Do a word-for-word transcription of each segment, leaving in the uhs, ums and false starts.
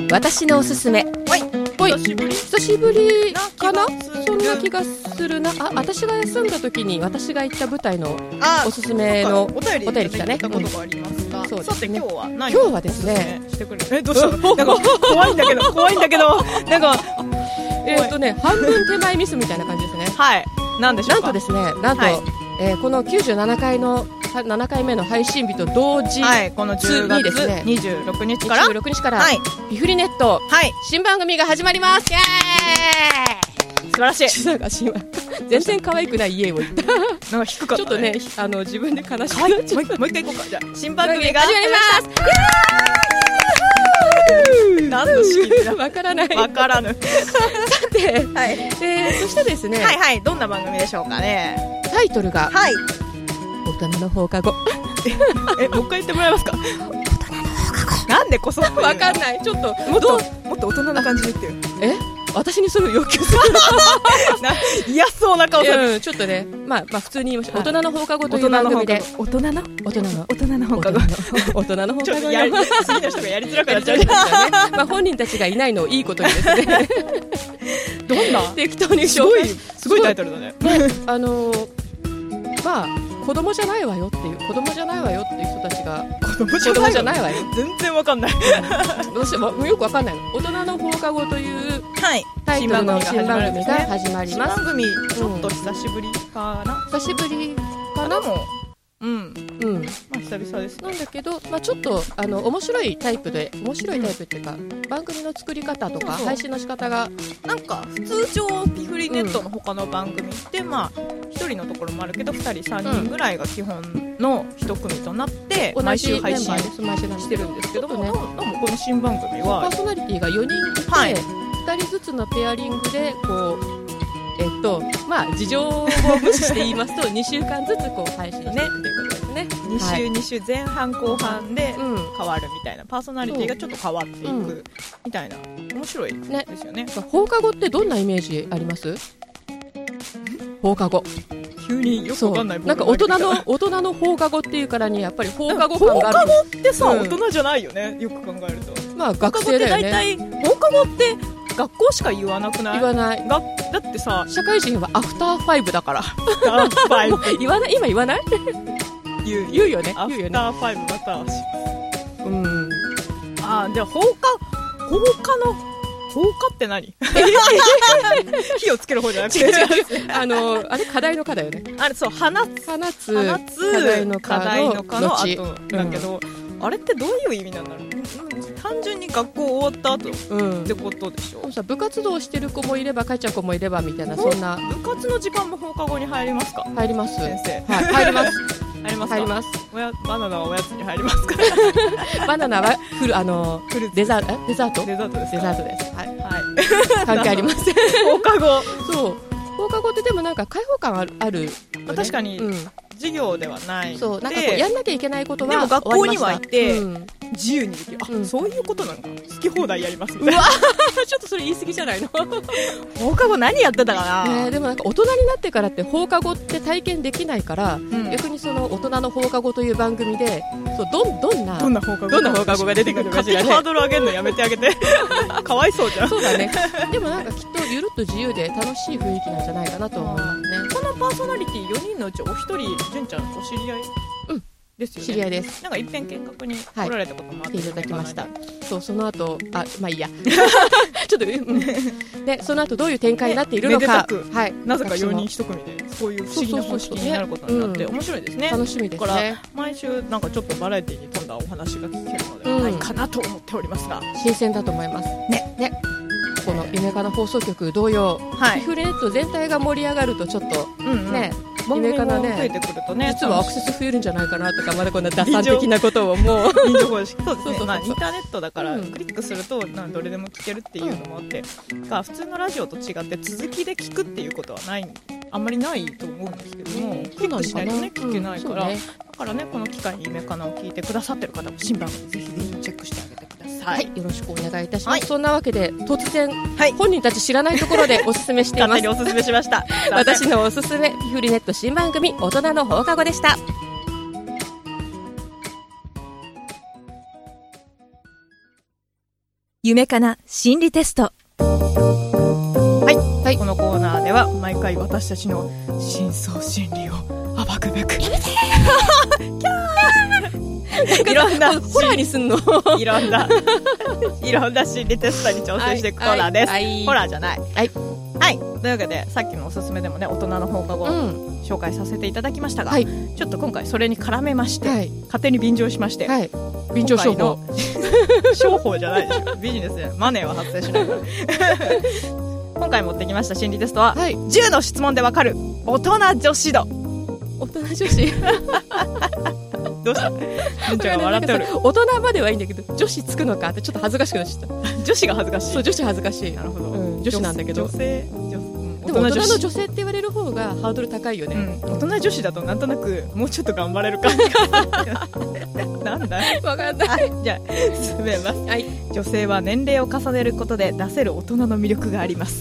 私のおすすめ。 はい。 ほい。 久しぶり久しぶりかな？そんな気ががするな。あ、私が休んだ時に私が行った舞台のあおすすめのお便りお便り来たね。 いただいたことがありますが、 うんそうですねさて今日は何今日はですねおすすめしてくれる。え、どうしたの？なんか怖いんだけど、怖いんだけど、なんかえーっとね、半分手前ミスみたいな感じですね。 はい。なんでしょうか。 なんとですね、なんと、 はいえーこのきゅうじゅうななかいのななかいめの配信日と同時はい、このじゅうがつにですねにじゅうろくにちからにじゅうろくにちから、 はいピフリネットはい新番組が始まります。イエ素晴らしい。 ーイなんか新番全然可愛くない家を言ったなんか低かった、ね、 ちょっとね、あの自分で悲しくはないっちゃう。 もう一回もう一回行こうか。じゃあ新番組が始まります何の仕切りだわからない。 わからぬ。 さて、 はいえーそしてですね、 はいはい、どんな番組でしょうかね。 タイトルがはい。 大人の放課後。 え、もう一回言ってもらえますか。なんでこそわかんない。ちょっともっとどうもっと大人な感じで言ってよ。 え私にそれを要求するな嫌そうな顔されて。 うん、ちょっとね、まあ、まあ普通に言いましょう。大人の放課後という番組で、 大人の大人の大人の放課後。 大人の放課後ちょっとやり次の人がやりづらくなっちゃう。 ね。まあ本人たちがいないのをいいことにですね。 どんな適当にすごい紹介すごいタイトルだね。 ね、あのーまあ子供じゃないわよっていう子供じゃないわよっていう人たちが子供子供じゃないわよ。 全然わかんない。 どうしてもよくわかんないの。大人の放課後というはい。 タイトルの新新番番組が組が始まり新ます。 番組ちょっと久しぶりかな。 久しぶりかな。 もうん。 うん。 まあ久々ですね。 なんだけど、まあ、ちょっとあの面白いタイプで面白いタイプっていうか、番組の作り方とかそうそう配信の仕方がなんか普通上ピフリネットの他の番組ってまあひとりのところもあるけどふたりさんにんぐらいが基本の一組となって同毎じメンバ週配信ーです。毎週してるんですけども、 ちょっとねどうもこの新番組パはーソナリティがよにんいて、 はいふたりずつのペアリングでこうえっとまあ事情を無視して言いますとにしゅうかんずつこう配信していくということですね。 に週、 はいに週前半後半でうん変わるみたいな、パーソナリティがちょっと変わっていくうんみたいな、面白いねですよね。 放課後ってどんなイメージあります？放課後。 急によくわかんない。 なんか大人の大人の放課後っていうからにやっぱり放課後感がある。 放課後ってさ、 うん大人じゃないよね。よく考えると。 まあ放課学後って大生だよね。 体放課後って学校しか言わなくない？ 言わない。 がだってさ、 社会人はアフターファイブだから。 アフターファイブ言わない今言わない？ 言う言うよね。 アフ言うよね。 ターファイブまたはうん。 あー、じゃあ放課放課の放課って何？火をつける方じゃなくて、 あのあれ課題の課だよね。 あれそう放つ放つ放つ課題の課課題のの課の後後だけど、あれってどういう意味なんだろう。単純に学校終わった後っうん。 てことでしょ。 でもさ部活動してる子もいれば帰っちゃう子もいればみたいなそんな部活の時間も放課後に入りますか？ 入ります。 先生はい入ります。 入りますか？ 入ります。 おやバナナはおやつに入りますか？ バナナはフルあのフルーツデザートデザートデザートですか？ デザートです。はい。 はい。 関係ありません。 放課後、 そう。放課後ってでもなんか開放感あるあるよね。 まあ確かにうん。 授業ではないそうなんかこうやんなきゃいけないことはでも学校には行って終わりましたうん自由にできる。あ、 うんそういうことなのか。好き放題やりますみたいうな。 わちょっとそれ言い過ぎじゃないの？ 放課後何やってたかな。 ねえでもなんか大人になってからって放課後って体験できないから、 ん逆にその大人の放課後という番組でそうどんどんなどんな放課後どんな放課後が出てくるかしらね勝手にハードル上げるのやめてあげて。かわいそうじゃん。 そうだね。でもなんかきっとゆるっと自由で楽しい雰囲気なんじゃないかなと思いますね。 このパーソナリティよにんのうちお一人純ちゃんお知り合い、 うんですよね。 知り合いです。 なんか一遍見学に来られたこともあって、 来ていただきました。そうその後あまあいいや。ちょっとうんでその後どういう展開になっているのか、 ねめでたくはいなぜかよにん私一組でそういう不思議な方式になることになってそうそうそう面白いですね。 も楽しみですだからね。 毎週なんかちょっとバラエティに富んだお話が聞けるのではないかなと思っておりますが、 新鮮だと思います。 ねね。この夢かな放送局同様、 はいピフレネット全体が盛り上がるとちょっとうんうん、 ね、 番組も夢かなね増えてくるとね、 実はアクセス増えるんじゃないかなとかまだこんな打算的なことをもう臨場方式そうですね。 そうそうそうまあインターネットだからうんクリックするとなんどれでも聞けるっていうのもあって、が普通のラジオと違って続きで聞くっていうことはないあんまりないと思うんですけども、クリックしないとね聞けないから、 うんそうねだからねこの機会に夢かなを聞いてくださってる方も新番組ぜひぜひチェックしてあげてください。 はい、よろしくお願いいたします、 はいそんなわけで突然、 はい本人たち知らないところでおすすめしています勝手におすすめしました私のおすすめピフリネット新番組大人の放課後でした。 夢かな心理テスト。 はい、はい、このコーナーでは毎回私たちの深層心理を暴くべくやめていろんなホラーにすんのいろんないろんな心理テストに挑戦していくコーナーです、 はいはい、 ホラーじゃない、 はい、 はい、というわけでさっきのおすすめでもね大人の放課後、うん、紹介させていただきましたが、はい、ちょっと今回それに絡めまして、はい、勝手に便乗しまして、はい、 便乗商法商法じゃないでしょビジネスでマネーは発生しないから今回持ってきました心理テストは、はい、じゅうの質問でわかる大人女子度。 大人女子どうした純ちゃんが笑っておる。 大人まではいいんだけど女子つくのかってちょっと恥ずかしくなっちゃった女子が恥ずかしい。 そう女子恥ずかしい。 なるほど、 うん、女子なんだけど女性女、うん、 でも大人の女性って言われる方がハードル高いよね、 うん、大人女子だとなんとなくもうちょっと頑張れる感じがなんだわかんない、 はい、じゃあ進めます、はい、女性は年齢を重ねることで出せる大人の魅力があります。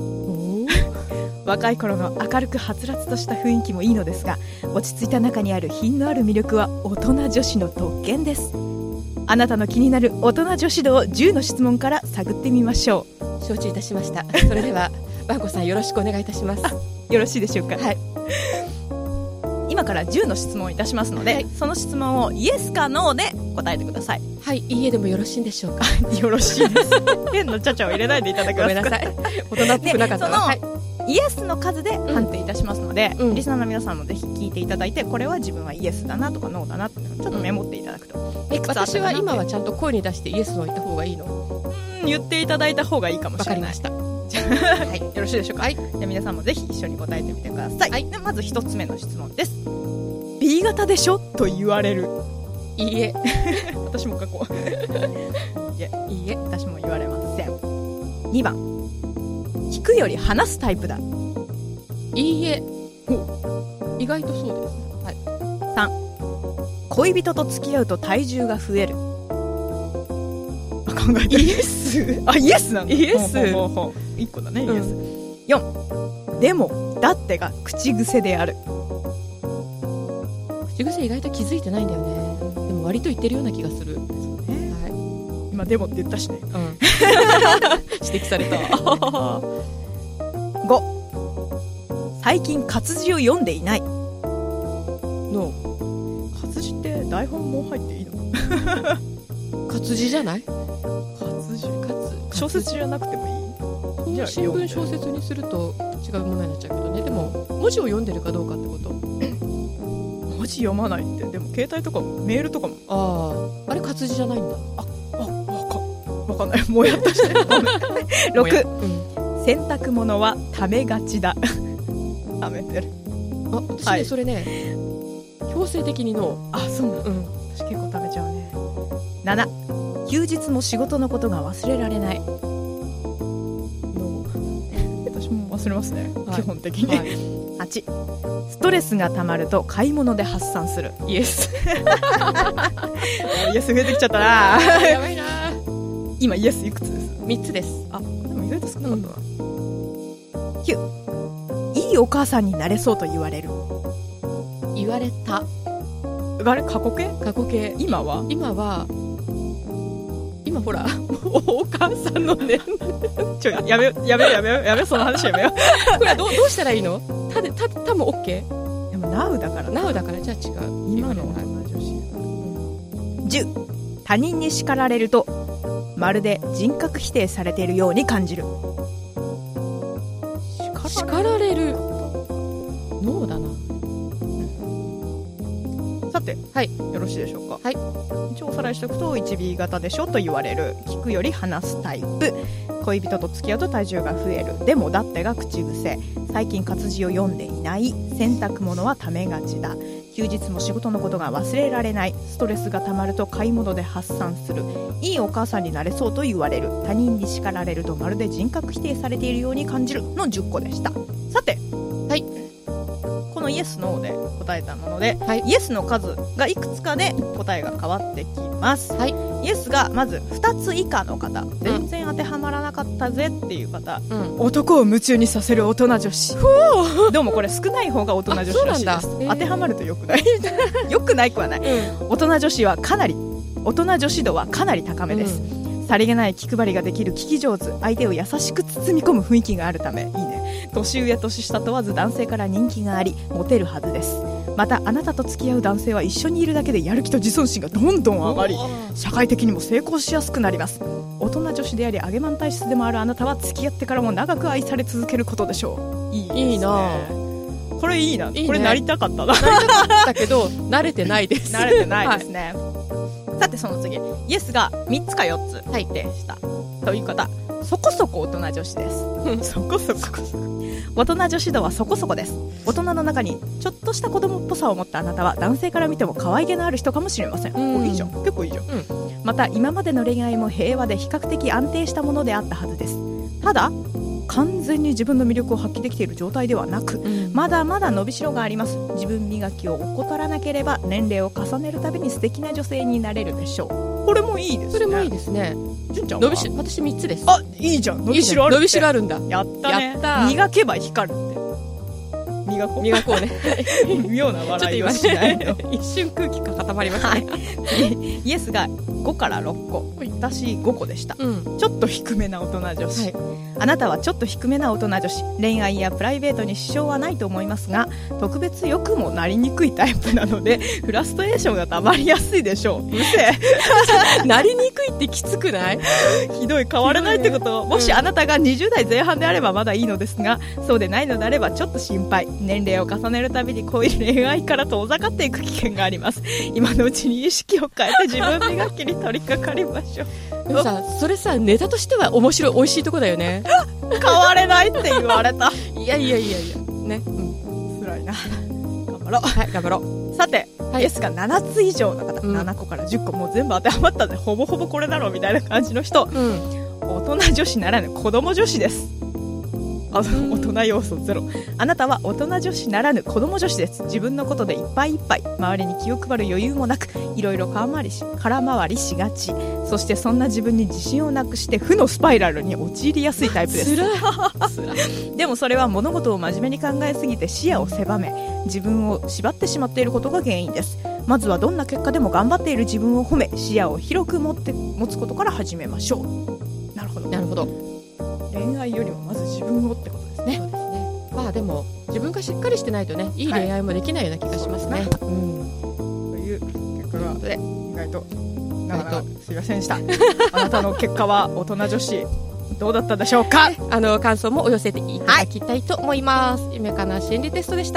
若い頃の明るくはつらつとした雰囲気もいいのですが、落ち着いた中にある品のある魅力は大人女子の特権です。あなたの気になる大人女子度をじゅうの質問から探ってみましょう。承知いたしました。それではバンコさんよろしくお願いいたします。 よろしいでしょうか。 はい、 今からじゅうの質問をいたしますので、はい、その質問をイエスかノーで答えてください。 はい、いいえでもよろしいんでしょうか。 よろしいです変なちゃちゃを入れないでいただけますか。 ごめんなさい大人っぽくなかったわ、はい、 イエスの数で判定いたしますので、うん、リスナーの皆さんもぜひ聞いていただいて、これは自分はイエスだなとかノーだなってちょっとメモっていただくと、 うん、いくつあったかなって。私は今はちゃんと声に出してイエスの言った方がいいの？ うん、言っていただいた方がいいかもしれない。 わかりました。 はい、よろしいでしょうか。はい、じゃあ皆さんもぜひ一緒に答えてみてください。はい、でまず一つ目の質問です。 ビー 型でしょと言われる。 いいえ私も書こういえいいえ私も言われません。にばん、聞くより話すタイプだ。 いいえ、意外とそうです、はい、 さん、恋人と付き合うと体重が増える。あ、考えてる。イエスあ、イエスなの。 イエスほうほうほういっこだね、うん、イエス。よん、でもだってが口癖である。 口癖意外と気づいてないんだよね。でも割と言ってるような気がする。そうね、 はい、今でもって言ったしね、うん、 指摘されたご、最近活字を読んでいない。の活字って台本も入っていいの？ 活字じゃない？ 活字活小説じゃなくてもいい？じゃあ新聞小説にすると違うものになっちゃうけどね。でも文字を読んでるかどうかってこと？ 文字読まないって。でも携帯とかメールとかも。 ああ、あれ活字じゃないんだ。あ、 あ、わかわかんない。もやっとしてる。ろく、うん、洗濯物はためがちだ。ためてる。 あ、私ね、はい、それね強制的にノー。 あ、そうなの、うん、私結構ためちゃうね。なな、休日も仕事のことが忘れられない。ノー。私も忘れますね、はい、基本的に、はい、はち、ストレスがたまると買い物で発散する。 イエスイエス増えてきちゃったなやばいな。 今イエスいくつです？ みっつです。 あ、でも意外と少なかったな、うん、きゅう、いいお母さんになれそうと言われる。 言われた。 あれ、過去形？ 過去形。 今は今は今ほらお母さんのねちょやめよやめよやめよやめよその話やめよこれはどう、どうしたらいいの？たでたたも OK？ でも ナウ だから。 ナウ だからじゃあ違う。 今の女女子。じゅう、他人に叱られるとまるで人格否定されているように感じる。 叱られる。ノーだな。 さて、はい、よろしいでしょうか。はい、一応おさらいしておくと ワンビー 型でしょと言われる、聞くより話すタイプ、恋人と付き合うと体重が増える、でもだってが口癖、最近活字を読んでいない、洗濯物はためがちだ、休日も仕事のことが忘れられない、ストレスがたまると買い物で発散する、いいお母さんになれそうと言われる、他人に叱られるとまるで人格否定されているように感じるのじゅっこでした。さて、はい、このイエスノーで答えたもので、はい、イエスの数がいくつかで答えが変わってきます、はい、イエスがまずふたつ以下の方、全然当てはまらなかったぜっていう方、うん、男を夢中にさせる大人女子。どうもこれ少ない方が大人女子らしいです。当てはまるとよくないよくないくはない、うん、大人女子はかなり大人女子度はかなり高めです、うん、 さりげない気配りができる聞き上手、相手を優しく包み込む雰囲気があるため、いいね、年上年下問わず男性から人気がありモテるはずです。またあなたと付き合う男性は一緒にいるだけでやる気と自尊心がどんどん上がり、社会的にも成功しやすくなります。大人女子であり上げマン体質でもあるあなたは付き合ってからも長く愛され続けることでしょう。いいですね。 いいな。 これいいな。 いいね、 これなりたかったな。 なりたかったけど慣れてないです。 慣れてないですね、はい、さてその次、イエスがみっつかよっつでした、はい、という方、そこそこ大人女子ですそこそこ大人女子度はそこそこです。大人の中にちょっとした子供っぽさを持ったあなたは男性から見ても可愛げのある人かもしれません。うん、いいじゃん、結構いいじゃん、うん、また今までの恋愛も平和で比較的安定したものであったはずです。ただ完全に自分の魅力を発揮できている状態ではなく、うん、まだまだ伸びしろがあります。自分磨きを怠らなければ年齢を重ねるたびに素敵な女性になれるでしょう。これもいいですね。 それもいいですね。 純ちゃんは伸びし私みっつです。 あ、いいじゃん、伸びしろあるって。 伸びしろあるんだ。 やったね。 やった。 磨けば光るって。磨こう磨こうね妙な笑いをしないの一瞬空気が固まりましたね、はい、 イエスがごからろっこ、私ごこでした、うん、ちょっと低めな大人女子、はい、あなたはちょっと低めな大人女子、恋愛やプライベートに支障はないと思いますが特別良くもなりにくいタイプなのでフラストレーションがたまりやすいでしょう。うるせえなりにくいってきつくない？ ひどい、変わらないってこと、もしあなたがにじゅう代前半であればまだいいのですが、そうでないのであればちょっと心配。年齢を重ねるたびに恋恋愛から遠ざかっていく危険があります。今のうちに意識を変えて自分磨きに取り掛かりましょう。 でもさ、それさ、ネタとしては面白い、美味しいとこだよね変われないって言われたいやいやいやいやね、うん、 辛いな。頑張ろう。はい、 頑張ろう。 さて、 はい、 イエスがななつ以上の方、うん、ななこからじゅっこ、もう全部当てはまったね、ほぼほぼこれだろうみたいな感じの人、うん、大人女子ならぬ子供女子です。あの大人要素ゼロ。あなたは大人女子ならぬ子供女子です。自分のことでいっぱいいっぱい、周りに気を配る余裕もなく、いろいろ空回りし空回りしがち。そしてそんな自分に自信をなくして負のスパイラルに陥りやすいタイプです。でもそれは物事を真面目に考えすぎて視野を狭め、自分を縛ってしまっていることが原因です。まずはどんな結果でも頑張っている自分を褒め、視野を広く持って持つことから始めましょう。なるほど、 なるほど。 恋愛よりもまず自分をってことですね。 そうですね。まあでも自分がしっかりしてないとね、いい恋愛もできないような気がしますね、はい、うん、 という結果が意外となかなかすいませんでしたあなたの結果は大人女子どうだったでしょうか。 あの感想もお寄せていただきたいと思います、はい、夢かな心理テストでした。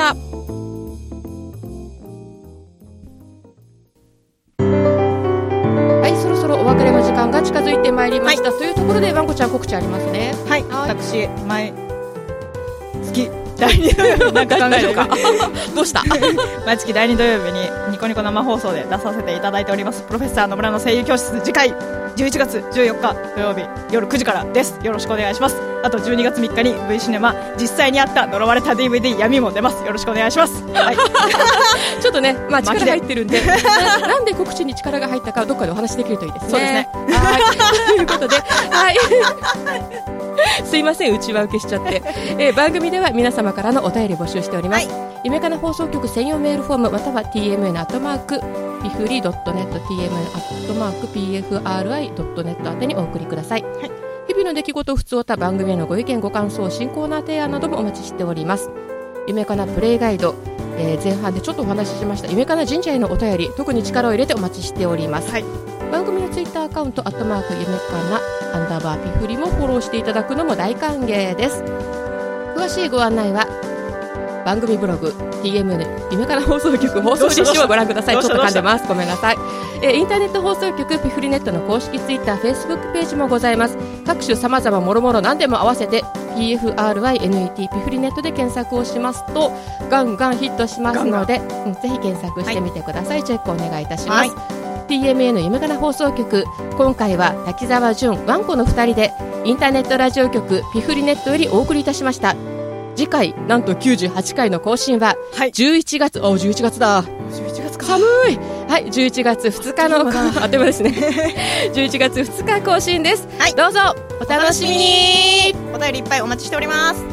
お別れの時間が近づいてまいりました、はい、というところでワンコちゃん告知ありますね。 はい、はい、私毎月だいに土曜日なんか考えるかどうした毎月だいに土曜日にニコニコ生放送で出させていただいておりますプロフェッサー野村の声優教室、次回じゅういちがつじゅうよっか土曜日夜くじからです。よろしくお願いします。あとじゅうにがつみっかに V シネマ実際にあった呪われた ディーブイディー 闇も出ます。よろしくお願いします、はい、 ちょっとね、まあ、力入ってるんでな, なんで告知に力が入ったかどっかでお話できるといいですね。 そうですね。 はいということで、はいすいません、うちは受けしちゃって、えー、番組では皆様からのお便り募集しております、はい、夢かな放送局専用メールフォームまたは ティーエムエヌ アットマークピフリ ドットネット ティーエムエヌ アットマーク ピーエフアールアイ ドットネット 宛てにお送りください、はい、日々の出来事ふつおた番組へのご意見ご感想新コーナー提案などもお待ちしております。夢かなプレイガイド、えー、前半でちょっとお話ししました夢かな神社へのお便り、特に力を入れてお待ちしております、はい、番組のツイッターアカウントアットマーク夢かなアンダーバーピフリもフォローしていただくのも大歓迎です。詳しいご案内は番組ブログ ティーエムエヌ 夢かな放送局放送実施をご覧ください。ちょっと噛んでます、ごめんなさい、えー、インターネット放送局ピフリネットの公式ツイッター、フェイスブックページもございます。各種様々もろもろ何でも合わせて ピーエフアールアイエヌイーティー ピフリネットで検索をしますとガンガンヒットしますので、うん、ぜひ検索してみてください、はい、チェックお願いいたします、はい、ティーエムエヌ 夢かな放送局、今回は滝沢純ワンコのふたりでインターネットラジオ局ピフリネットよりお送りいたしました。次回なんときゅうじゅうはちかいの更新はじゅういちがつ、はい、あじゅういちがつだ、 じゅういちがつか、 寒い、はい、じゅういちがつふつかのあっという間ですねじゅういちがつふつか更新です、はい、どうぞお楽しみに。 お便りいっぱいお待ちしております。